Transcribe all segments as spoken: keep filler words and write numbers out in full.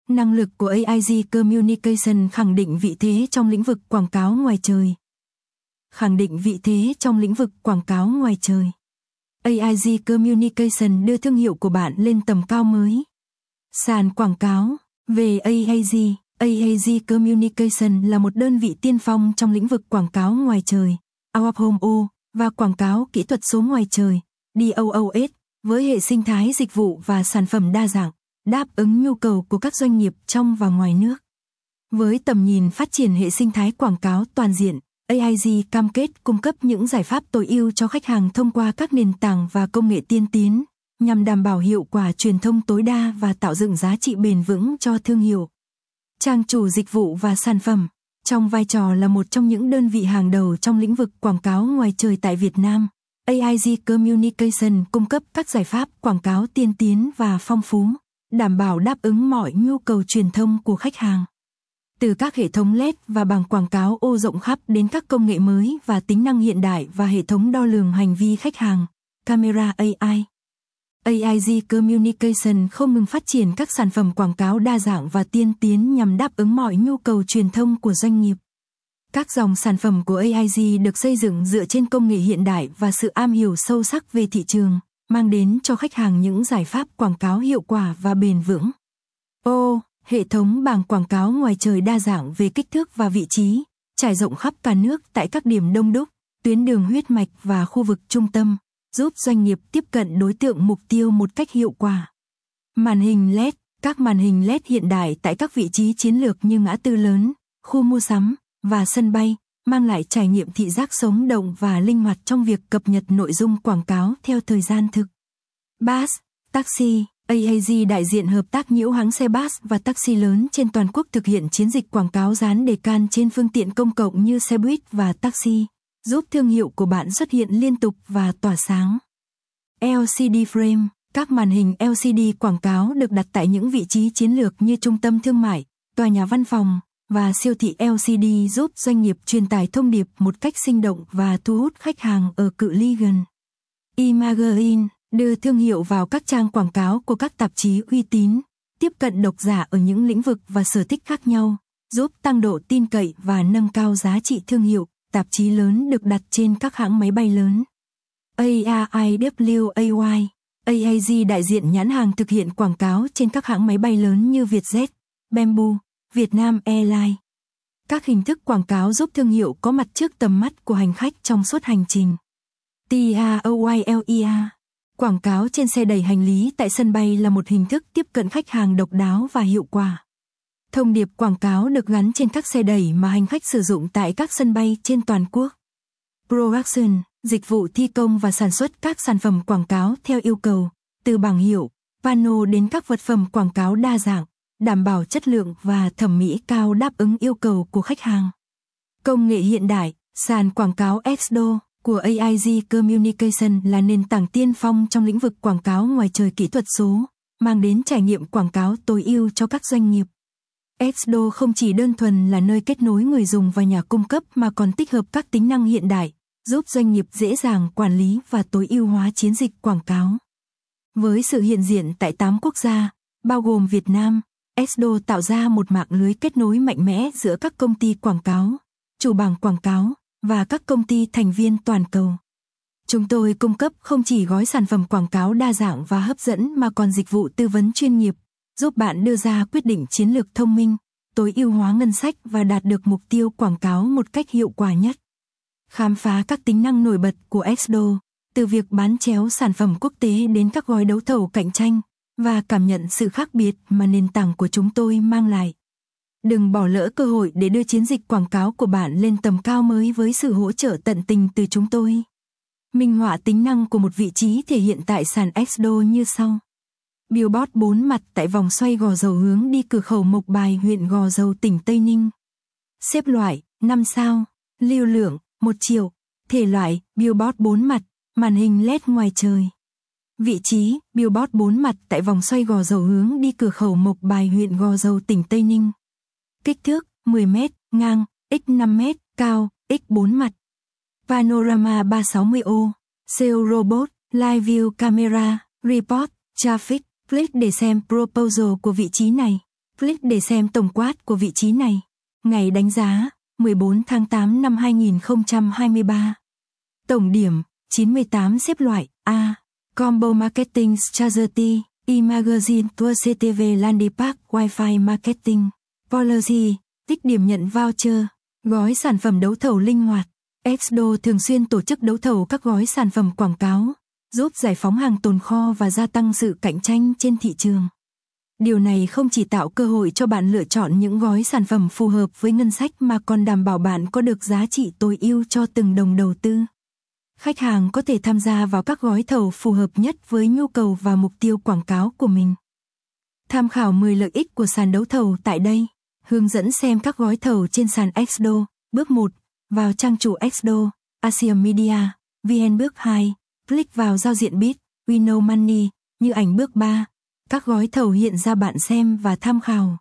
Năng lực của a i giê Communication khẳng định vị thế trong lĩnh vực quảng cáo ngoài trời. Khẳng định vị thế trong lĩnh vực quảng cáo ngoài trời. a i giê Communication đưa thương hiệu của bạn lên tầm cao mới. Sàn quảng cáo. Về a i giê, a i giê Communication là một đơn vị tiên phong trong lĩnh vực quảng cáo ngoài trời, out of home o, và quảng cáo kỹ thuật số ngoài trời, đê o o ét, với hệ sinh thái dịch vụ và sản phẩm đa dạng, đáp ứng nhu cầu của các doanh nghiệp trong và ngoài nước. Với tầm nhìn phát triển hệ sinh thái quảng cáo toàn diện, a i giê cam kết cung cấp những giải pháp tối ưu cho khách hàng thông qua các nền tảng và công nghệ tiên tiến, nhằm đảm bảo hiệu quả truyền thông tối đa và tạo dựng giá trị bền vững cho thương hiệu. Trang chủ dịch vụ và sản phẩm, trong vai trò là một trong những đơn vị hàng đầu trong lĩnh vực quảng cáo ngoài trời tại Việt Nam, a i giê Communication cung cấp các giải pháp quảng cáo tiên tiến và phong phú, đảm bảo đáp ứng mọi nhu cầu truyền thông của khách hàng. Từ các hệ thống led và bảng quảng cáo ô rộng khắp đến các công nghệ mới và tính năng hiện đại và hệ thống đo lường hành vi khách hàng, camera a i. a i giê Communication không ngừng phát triển các sản phẩm quảng cáo đa dạng và tiên tiến nhằm đáp ứng mọi nhu cầu truyền thông của doanh nghiệp. Các dòng sản phẩm của a i giê được xây dựng dựa trên công nghệ hiện đại và sự am hiểu sâu sắc về thị trường, mang đến cho khách hàng những giải pháp quảng cáo hiệu quả và bền vững. O. Hệ thống bảng quảng cáo ngoài trời đa dạng về kích thước và vị trí, trải rộng khắp cả nước tại các điểm đông đúc, tuyến đường huyết mạch và khu vực trung tâm, giúp doanh nghiệp tiếp cận đối tượng mục tiêu một cách hiệu quả. Màn hình led, các màn hình led hiện đại tại các vị trí chiến lược như ngã tư lớn, khu mua sắm và sân bay, mang lại trải nghiệm thị giác sống động và linh hoạt trong việc cập nhật nội dung quảng cáo theo thời gian thực. Bus, taxi, a i giê đại diện hợp tác nhiều hãng xe bus và taxi lớn trên toàn quốc thực hiện chiến dịch quảng cáo dán đề can trên phương tiện công cộng như xe buýt và taxi, giúp thương hiệu của bạn xuất hiện liên tục và tỏa sáng. lờ xê đê frame, các màn hình lờ xê đê quảng cáo được đặt tại những vị trí chiến lược như trung tâm thương mại, tòa nhà văn phòng và siêu thị lờ xê đê giúp doanh nghiệp truyền tải thông điệp một cách sinh động và thu hút khách hàng ở cự ly gần. E-magazine đưa thương hiệu vào các trang quảng cáo của các tạp chí uy tín, tiếp cận độc giả ở những lĩnh vực và sở thích khác nhau, giúp tăng độ tin cậy và nâng cao giá trị thương hiệu. Tạp chí lớn được đặt trên các hãng máy bay lớn. a i vê a y, a i giê đại diện nhãn hàng thực hiện quảng cáo trên các hãng máy bay lớn như Vietjet, Bamboo, Vietnam Airlines. Các hình thức quảng cáo giúp thương hiệu có mặt trước tầm mắt của hành khách trong suốt hành trình. Troyler, quảng cáo trên xe đẩy hành lý tại sân bay là một hình thức tiếp cận khách hàng độc đáo và hiệu quả. Thông điệp quảng cáo được gắn trên các xe đẩy mà hành khách sử dụng tại các sân bay trên toàn quốc. Production, dịch vụ thi công và sản xuất các sản phẩm quảng cáo theo yêu cầu, từ bảng hiệu, pano đến các vật phẩm quảng cáo đa dạng, đảm bảo chất lượng và thẩm mỹ cao đáp ứng yêu cầu của khách hàng. Công nghệ hiện đại, sàn quảng cáo ét đê o của a i giê Communication là nền tảng tiên phong trong lĩnh vực quảng cáo ngoài trời kỹ thuật số, mang đến trải nghiệm quảng cáo tối ưu cho các doanh nghiệp. ét đê o không chỉ đơn thuần là nơi kết nối người dùng và nhà cung cấp mà còn tích hợp các tính năng hiện đại, giúp doanh nghiệp dễ dàng quản lý và tối ưu hóa chiến dịch quảng cáo. Với sự hiện diện tại tám quốc gia, bao gồm Việt Nam, ét đê o tạo ra một mạng lưới kết nối mạnh mẽ giữa các công ty quảng cáo, chủ bảng quảng cáo và các công ty thành viên toàn cầu. Chúng tôi cung cấp không chỉ gói sản phẩm quảng cáo đa dạng và hấp dẫn mà còn dịch vụ tư vấn chuyên nghiệp, giúp bạn đưa ra quyết định chiến lược thông minh, tối ưu hóa ngân sách và đạt được mục tiêu quảng cáo một cách hiệu quả nhất. Khám phá các tính năng nổi bật của ét đê o, từ việc bán chéo sản phẩm quốc tế đến các gói đấu thầu cạnh tranh, và cảm nhận sự khác biệt mà nền tảng của chúng tôi mang lại. Đừng bỏ lỡ cơ hội để đưa chiến dịch quảng cáo của bạn lên tầm cao mới với sự hỗ trợ tận tình từ chúng tôi. Minh họa tính năng của một vị trí thể hiện tại sàn ét đê o như sau. Billboard bốn mặt tại vòng xoay Gò Dầu hướng đi cửa khẩu Mộc Bài, huyện Gò Dầu, tỉnh Tây Ninh. Xếp loại, năm sao. Lưu lượng, một triệu. Thể loại, billboard bốn mặt, màn hình led ngoài trời. Vị trí, billboard bốn mặt tại vòng xoay Gò Dầu hướng đi cửa khẩu Mộc Bài, huyện Gò Dầu, tỉnh Tây Ninh. Kích thước, mười mét, ngang, x năm mét, cao, x bốn mặt. Panorama ba trăm sáu mươi ô. ét e o Robot, Live View Camera, Report, Traffic. Click để xem proposal của vị trí này. Click để xem tổng quát của vị trí này. Ngày đánh giá mười bốn tháng tám năm hai nghìn không trăm hai mươi ba. Tổng điểm chín mươi tám, xếp loại A. Combo Marketing Strategy, E-Magazine Tour xê tê vê Landing Park Wi-Fi Marketing Policy, tích điểm nhận voucher, gói sản phẩm đấu thầu linh hoạt. Exdo thường xuyên tổ chức đấu thầu các gói sản phẩm quảng cáo, giúp giải phóng hàng tồn kho và gia tăng sự cạnh tranh trên thị trường. Điều này không chỉ tạo cơ hội cho bạn lựa chọn những gói sản phẩm phù hợp với ngân sách mà còn đảm bảo bạn có được giá trị tối ưu cho từng đồng đầu tư. Khách hàng có thể tham gia vào các gói thầu phù hợp nhất với nhu cầu và mục tiêu quảng cáo của mình. Tham khảo mười lợi ích của sàn đấu thầu tại đây. Hướng dẫn xem các gói thầu trên sàn Exdo. Bước một. Vào trang chủ Exdo, Asia Media, vê en. Bước hai. Click vào giao diện Bid, Wino Money, như ảnh. Bước ba. Các gói thầu hiện ra bạn xem và tham khảo.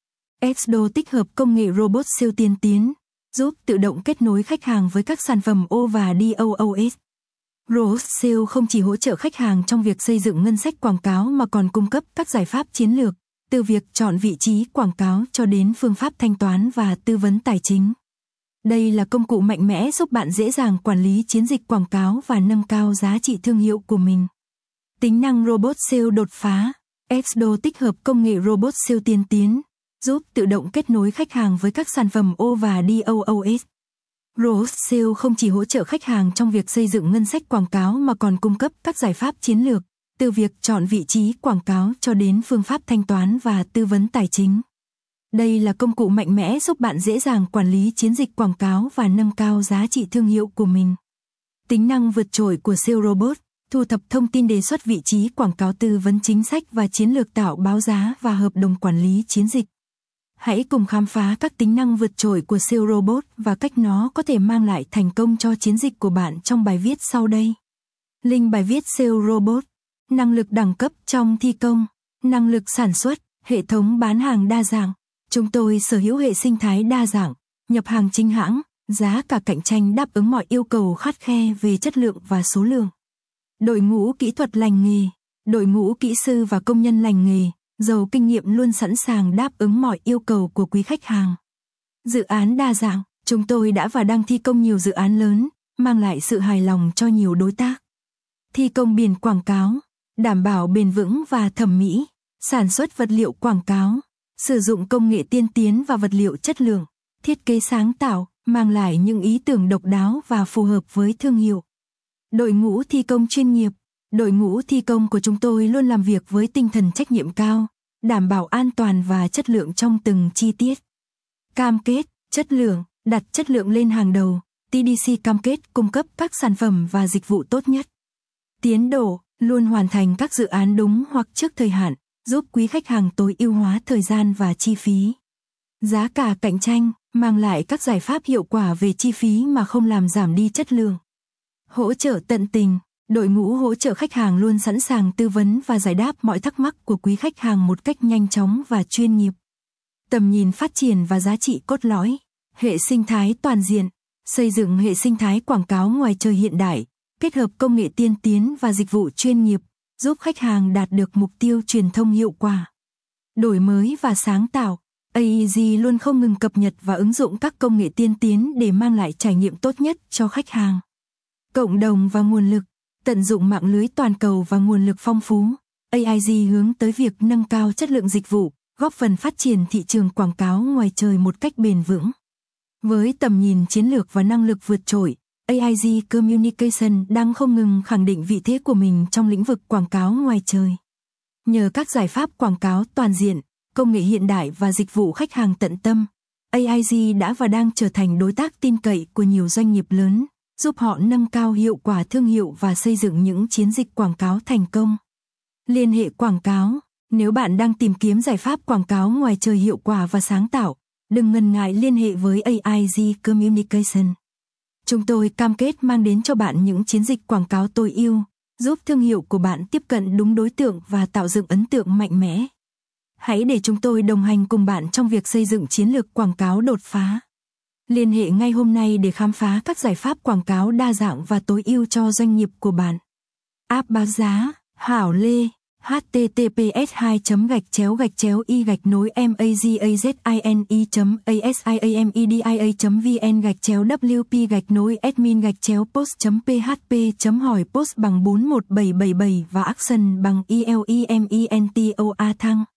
Exdo tích hợp công nghệ robot siêu tiên tiến, giúp tự động kết nối khách hàng với các sản phẩm O và đê O O S. Robot siêu không chỉ hỗ trợ khách hàng trong việc xây dựng ngân sách quảng cáo mà còn cung cấp các giải pháp chiến lược, từ việc chọn vị trí quảng cáo cho đến phương pháp thanh toán và tư vấn tài chính. Đây là công cụ mạnh mẽ giúp bạn dễ dàng quản lý chiến dịch quảng cáo và nâng cao giá trị thương hiệu của mình. Tính năng robot siêu đột phá. Exdo tích hợp công nghệ robot siêu tiên tiến, giúp tự động kết nối khách hàng với các sản phẩm O và đê O O S. Robot siêu không chỉ hỗ trợ khách hàng trong việc xây dựng ngân sách quảng cáo mà còn cung cấp các giải pháp chiến lược, từ việc chọn vị trí quảng cáo cho đến phương pháp thanh toán và tư vấn tài chính. Đây là công cụ mạnh mẽ giúp bạn dễ dàng quản lý chiến dịch quảng cáo và nâng cao giá trị thương hiệu của mình. Tính năng vượt trội của siêu robot, thu thập thông tin đề xuất vị trí quảng cáo, tư vấn chính sách và chiến lược, tạo báo giá và hợp đồng quản lý chiến dịch. Hãy cùng khám phá các tính năng vượt trội của siêu robot và cách nó có thể mang lại thành công cho chiến dịch của bạn trong bài viết sau đây. Link bài viết siêu robot. Năng lực đẳng cấp trong thi công, năng lực sản xuất, hệ thống bán hàng đa dạng. Chúng tôi sở hữu hệ sinh thái đa dạng, nhập hàng chính hãng, giá cả cạnh tranh đáp ứng mọi yêu cầu khắt khe về chất lượng và số lượng. Đội ngũ kỹ thuật lành nghề, đội ngũ kỹ sư và công nhân lành nghề, giàu kinh nghiệm luôn sẵn sàng đáp ứng mọi yêu cầu của quý khách hàng. Dự án đa dạng, chúng tôi đã và đang thi công nhiều dự án lớn, mang lại sự hài lòng cho nhiều đối tác. Thi công biển quảng cáo, đảm bảo bền vững và thẩm mỹ, sản xuất vật liệu quảng cáo, sử dụng công nghệ tiên tiến và vật liệu chất lượng, thiết kế sáng tạo, mang lại những ý tưởng độc đáo và phù hợp với thương hiệu. Đội ngũ thi công chuyên nghiệp, đội ngũ thi công của chúng tôi luôn làm việc với tinh thần trách nhiệm cao, đảm bảo an toàn và chất lượng trong từng chi tiết. Cam kết, chất lượng, đặt chất lượng lên hàng đầu, tê đê xê cam kết cung cấp các sản phẩm và dịch vụ tốt nhất. Tiến độ, luôn hoàn thành các dự án đúng hoặc trước thời hạn, giúp quý khách hàng tối ưu hóa thời gian và chi phí. Giá cả cạnh tranh, mang lại các giải pháp hiệu quả về chi phí mà không làm giảm đi chất lượng. Hỗ trợ tận tình, đội ngũ hỗ trợ khách hàng luôn sẵn sàng tư vấn và giải đáp mọi thắc mắc của quý khách hàng một cách nhanh chóng và chuyên nghiệp. Tầm nhìn phát triển và giá trị cốt lõi, hệ sinh thái toàn diện, xây dựng hệ sinh thái quảng cáo ngoài trời hiện đại, kết hợp công nghệ tiên tiến và dịch vụ chuyên nghiệp, giúp khách hàng đạt được mục tiêu truyền thông hiệu quả. Đổi mới và sáng tạo, a e giê luôn không ngừng cập nhật và ứng dụng các công nghệ tiên tiến để mang lại trải nghiệm tốt nhất cho khách hàng. Cộng đồng và nguồn lực, tận dụng mạng lưới toàn cầu và nguồn lực phong phú, a e giê hướng tới việc nâng cao chất lượng dịch vụ, góp phần phát triển thị trường quảng cáo ngoài trời một cách bền vững. Với tầm nhìn chiến lược và năng lực vượt trội, a e giê Communication đang không ngừng khẳng định vị thế của mình trong lĩnh vực quảng cáo ngoài trời. Nhờ các giải pháp quảng cáo toàn diện, công nghệ hiện đại và dịch vụ khách hàng tận tâm, a e giê đã và đang trở thành đối tác tin cậy của nhiều doanh nghiệp lớn, giúp họ nâng cao hiệu quả thương hiệu và xây dựng những chiến dịch quảng cáo thành công. Liên hệ quảng cáo, nếu bạn đang tìm kiếm giải pháp quảng cáo ngoài trời hiệu quả và sáng tạo, đừng ngần ngại liên hệ với a e giê Communication. Chúng tôi cam kết mang đến cho bạn những chiến dịch quảng cáo tối ưu, giúp thương hiệu của bạn tiếp cận đúng đối tượng và tạo dựng ấn tượng mạnh mẽ. Hãy để chúng tôi đồng hành cùng bạn trong việc xây dựng chiến lược quảng cáo đột phá. Liên hệ ngay hôm nay để khám phá các giải pháp quảng cáo đa dạng và tối ưu cho doanh nghiệp của bạn. App báo giá, Hảo Lê, https hai gạch chéo gạch chéo y gạch nối mazazine chấm asiamedia chấm vn gạch chéo wp gạch nối admin gạch chéo post chấm php chấm hỏi post bằng bốn một bảy bảy bảy và action bằng elementoa thăng.